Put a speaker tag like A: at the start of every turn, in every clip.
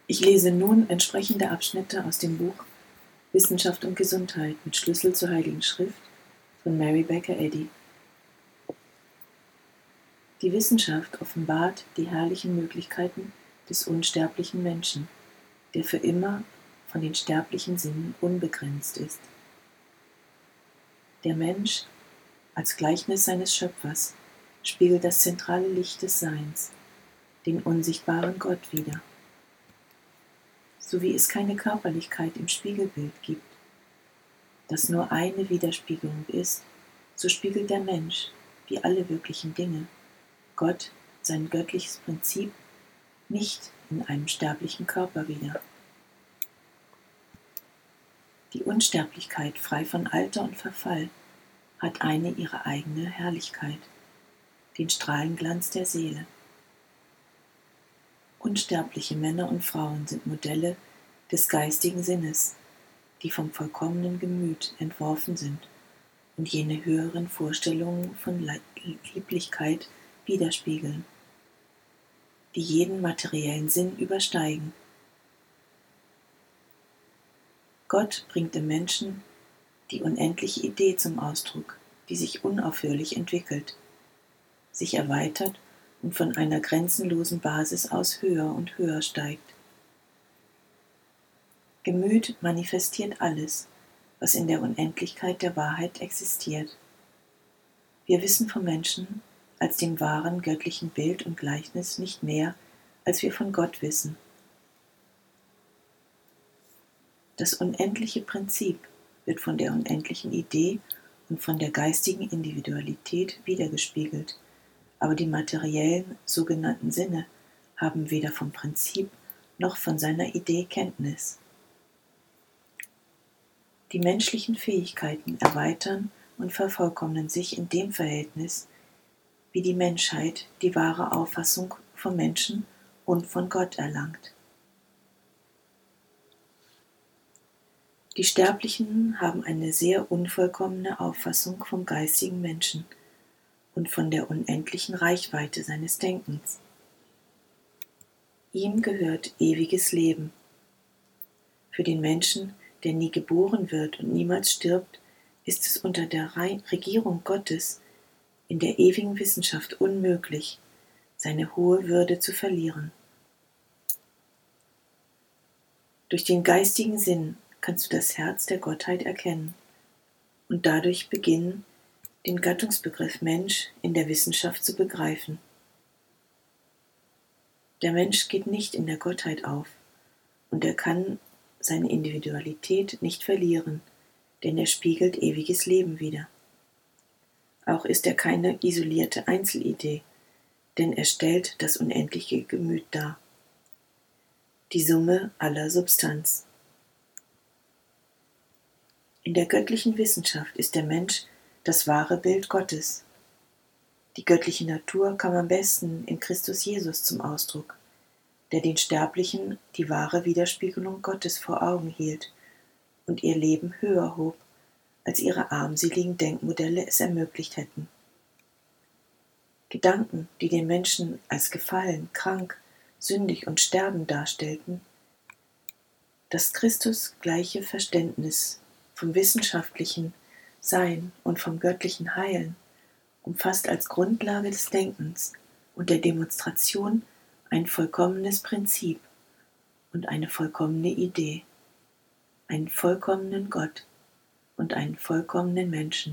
A: Ich lese nun entsprechende Abschnitte aus dem Buch Wissenschaft und Gesundheit mit Schlüssel zur Heiligen Schrift von Mary Baker Eddy. Die Wissenschaft offenbart die herrlichen Möglichkeiten des unsterblichen Menschen, der für immer von den sterblichen Sinnen unbegrenzt ist. Der Mensch, als Gleichnis seines Schöpfers, spiegelt das zentrale Licht des Seins, den unsichtbaren Gott wider. So wie es keine Körperlichkeit im Spiegelbild gibt, das nur eine Widerspiegelung ist, so spiegelt der Mensch, wie alle wirklichen Dinge, Gott, sein göttliches Prinzip, nicht in einem sterblichen Körper wider. Die Unsterblichkeit, frei von Alter und Verfall, hat eine ihre eigene Herrlichkeit, den Strahlenglanz der Seele. Unsterbliche Männer und Frauen sind Modelle des geistigen Sinnes, die vom vollkommenen Gemüt entworfen sind und jene höheren Vorstellungen von Lieblichkeit widerspiegeln, die jeden materiellen Sinn übersteigen. Gott bringt im Menschen die unendliche Idee zum Ausdruck, die sich unaufhörlich entwickelt, sich erweitert und von einer grenzenlosen Basis aus höher und höher steigt. Gemüt manifestiert alles, was in der Unendlichkeit der Wahrheit existiert. Wir wissen vom Menschen als dem wahren göttlichen Bild und Gleichnis nicht mehr, als wir von Gott wissen. Das unendliche Prinzip wird von der unendlichen Idee und von der geistigen Individualität widergespiegelt, aber die materiellen sogenannten Sinne haben weder vom Prinzip noch von seiner Idee Kenntnis. Die menschlichen Fähigkeiten erweitern und vervollkommnen sich in dem Verhältnis, wie die Menschheit die wahre Auffassung vom Menschen und von Gott erlangt. Die Sterblichen haben eine sehr unvollkommene Auffassung vom geistigen Menschen und von der unendlichen Reichweite seines Denkens. Ihm gehört ewiges Leben. Für den Menschen, der nie geboren wird und niemals stirbt, ist es unter der Regierung Gottes in der ewigen Wissenschaft unmöglich, seine hohe Würde zu verlieren. Durch den geistigen Sinn kannst du das Herz der Gottheit erkennen und dadurch beginnen, den Gattungsbegriff Mensch in der Wissenschaft zu begreifen. Der Mensch geht nicht in der Gottheit auf und er kann seine Individualität nicht verlieren, denn er spiegelt ewiges Leben wider. Auch ist er keine isolierte Einzelidee, denn er stellt das unendliche Gemüt dar, die Summe aller Substanz. In der göttlichen Wissenschaft ist der Mensch das wahre Bild Gottes. Die göttliche Natur kam am besten in Christus Jesus zum Ausdruck, der den Sterblichen die wahre Widerspiegelung Gottes vor Augen hielt und ihr Leben höher hob, als ihre armseligen Denkmodelle es ermöglicht hätten. Gedanken, die den Menschen als gefallen, krank, sündig und sterbend darstellten, das Christus gleiche Verständnis vom wissenschaftlichen Sein und vom göttlichen Heilen umfasst als Grundlage des Denkens und der Demonstration ein vollkommenes Prinzip und eine vollkommene Idee, einen vollkommenen Gott und einen vollkommenen Menschen.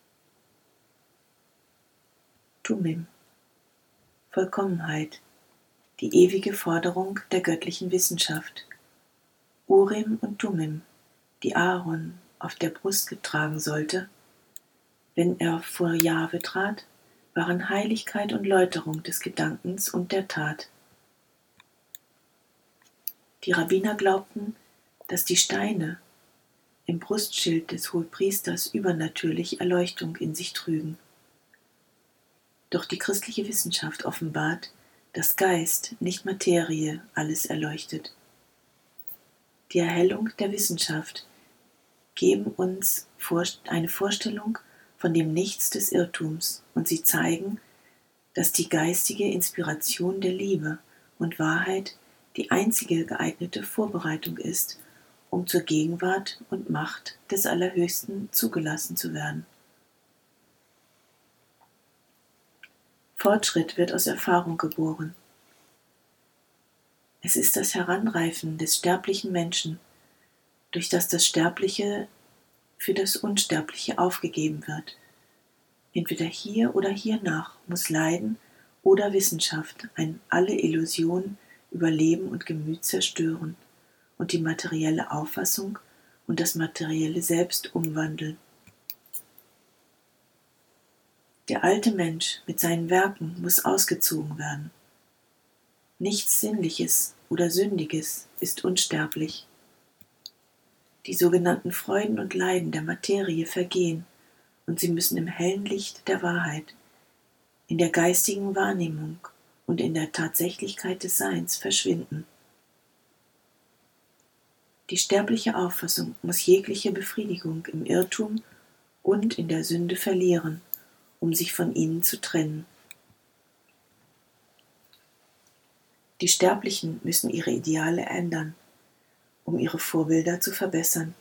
A: Tumim, Vollkommenheit, die ewige Forderung der göttlichen Wissenschaft. Urim und Tumim, die Aaron auf der Brust getragen sollte, wenn er vor Jahwe trat, waren Heiligkeit und Läuterung des Gedankens und der Tat. Die Rabbiner glaubten, dass die Steine im Brustschild des Hohepriesters übernatürlich Erleuchtung in sich trügen. Doch die christliche Wissenschaft offenbart, dass Geist, nicht Materie, alles erleuchtet. Die Erhellung der Wissenschaft geben uns eine Vorstellung von dem Nichts des Irrtums und sie zeigen, dass die geistige Inspiration der Liebe und Wahrheit die einzige geeignete Vorbereitung ist, um zur Gegenwart und Macht des Allerhöchsten zugelassen zu werden. Fortschritt wird aus Erfahrung geboren. Es ist das Heranreifen des sterblichen Menschen, durch das Sterbliche für das Unsterbliche aufgegeben wird. Entweder hier oder hiernach muss Leiden oder Wissenschaft alle Illusionen über Leben und Gemüt zerstören und die materielle Auffassung und das materielle Selbst umwandeln. Der alte Mensch mit seinen Werken muss ausgezogen werden. Nichts Sinnliches oder Sündiges ist unsterblich. Die sogenannten Freuden und Leiden der Materie vergehen und sie müssen im hellen Licht der Wahrheit, in der geistigen Wahrnehmung und in der Tatsächlichkeit des Seins verschwinden. Die sterbliche Auffassung muss jegliche Befriedigung im Irrtum und in der Sünde verlieren, um sich von ihnen zu trennen. Die Sterblichen müssen ihre Ideale ändern, um ihre Vorbilder zu verbessern.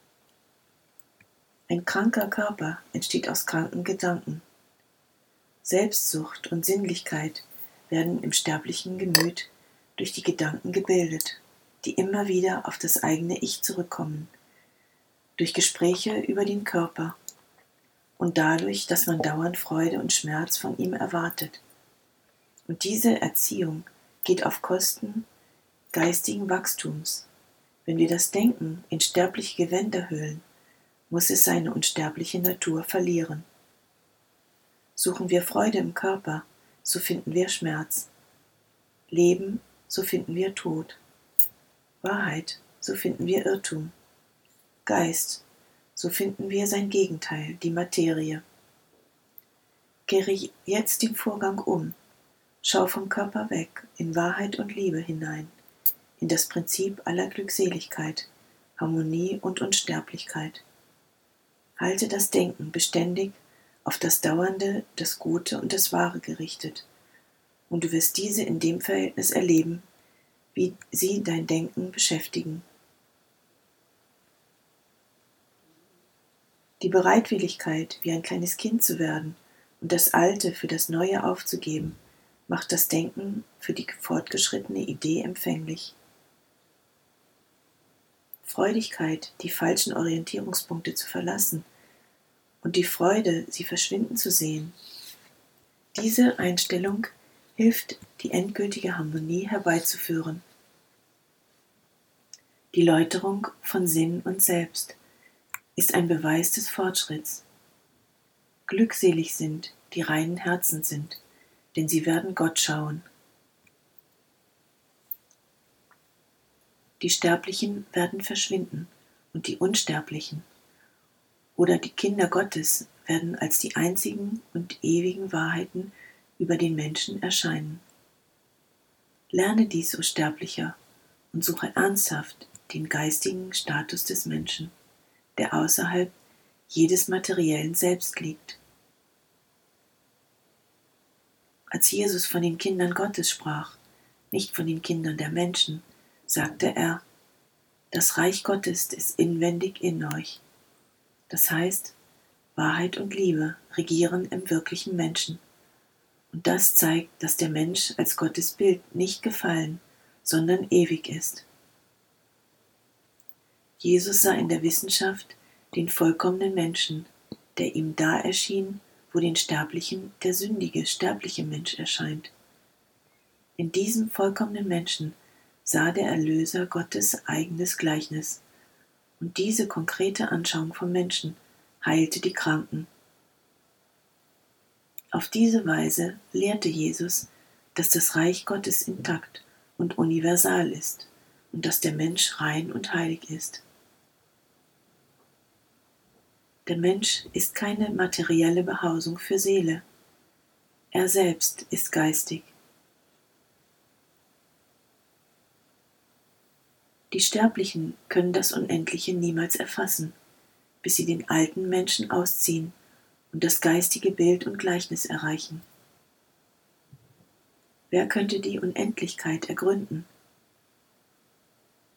A: Ein kranker Körper entsteht aus kranken Gedanken. Selbstsucht und Sinnlichkeit werden im sterblichen Gemüt durch die Gedanken gebildet, die immer wieder auf das eigene Ich zurückkommen, durch Gespräche über den Körper und dadurch, dass man dauernd Freude und Schmerz von ihm erwartet. Und diese Erziehung geht auf Kosten geistigen Wachstums. Wenn wir das Denken in sterbliche Gewänder hüllen, muss es seine unsterbliche Natur verlieren. Suchen wir Freude im Körper, so finden wir Schmerz. Leben, so finden wir Tod. Wahrheit, so finden wir Irrtum. Geist, so finden wir sein Gegenteil, die Materie. Kehre jetzt den Vorgang um, schau vom Körper weg, in Wahrheit und Liebe hinein, in das Prinzip aller Glückseligkeit, Harmonie und Unsterblichkeit. Halte das Denken beständig auf das Dauernde, das Gute und das Wahre gerichtet, und du wirst diese in dem Verhältnis erleben, wie sie dein Denken beschäftigen. Die Bereitwilligkeit, wie ein kleines Kind zu werden und das Alte für das Neue aufzugeben, macht das Denken für die fortgeschrittene Idee empfänglich. Freudigkeit, die falschen Orientierungspunkte zu verlassen und die Freude, sie verschwinden zu sehen. Diese Einstellung hilft, die endgültige Harmonie herbeizuführen. Die Läuterung von Sinn und Selbst ist ein Beweis des Fortschritts. Glückselig sind, die reinen Herzen sind, denn sie werden Gott schauen. Die Sterblichen werden verschwinden und die Unsterblichen oder die Kinder Gottes werden als die einzigen und ewigen Wahrheiten über den Menschen erscheinen. Lerne dies, o Sterblicher, und suche ernsthaft den geistigen Status des Menschen, der außerhalb jedes materiellen Selbst liegt. Als Jesus von den Kindern Gottes sprach, nicht von den Kindern der Menschen, sagte er, das Reich Gottes ist inwendig in euch. Das heißt, Wahrheit und Liebe regieren im wirklichen Menschen. Und das zeigt, dass der Mensch als Gottes Bild nicht gefallen, sondern ewig ist. Jesus sah in der Wissenschaft den vollkommenen Menschen, der ihm da erschien, wo den Sterblichen der sündige, sterbliche Mensch erscheint. In diesem vollkommenen Menschen sah der Erlöser Gottes eigenes Gleichnis, und diese konkrete Anschauung vom Menschen heilte die Kranken. Auf diese Weise lehrte Jesus, dass das Reich Gottes intakt und universal ist und dass der Mensch rein und heilig ist. Der Mensch ist keine materielle Behausung für Seele. Er selbst ist geistig. Die Sterblichen können das Unendliche niemals erfassen, bis sie den alten Menschen ausziehen und das geistige Bild und Gleichnis erreichen. Wer könnte die Unendlichkeit ergründen?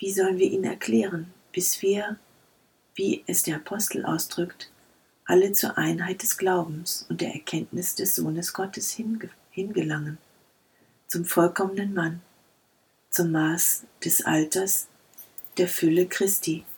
A: Wie sollen wir ihn erklären, bis wir, wie es der Apostel ausdrückt, alle zur Einheit des Glaubens und der Erkenntnis des Sohnes Gottes hingelangen, zum vollkommenen Mann, zum Maß des Alters der Fülle Christi,